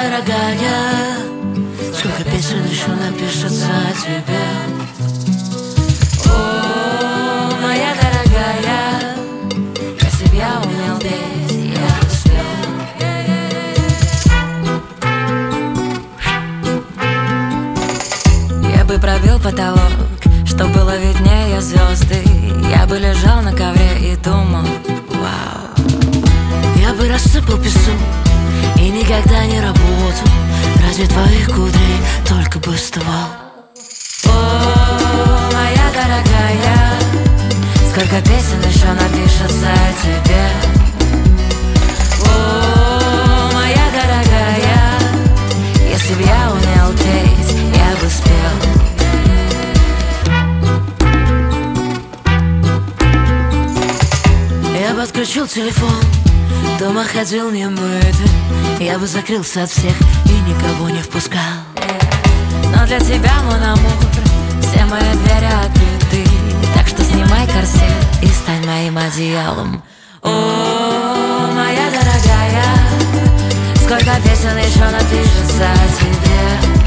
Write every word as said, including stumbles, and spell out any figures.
дорогая, сколько песен еще напишется о тебе. О, моя дорогая, если б я умел петь, я бы спел. Я бы пробил потолок, чтоб было виднее звезды. Я бы лежал на ковре и думал: вау. Я бы рассыпал песок и никогда не работал ради твоих кудрей, только бы вставал. О, моя дорогая, сколько песен еще напишется о тебе. О, моя дорогая, если б я умел петь, я бы спел. Я бы отключил телефон, дома ходил немытым, я бы закрылся от всех и никого не впускал. Но для тебя, мой амур, все мои двери открыты, так что снимай корсет и стань моим одеялом. О, моя дорогая, сколько песен еще напишется о тебе.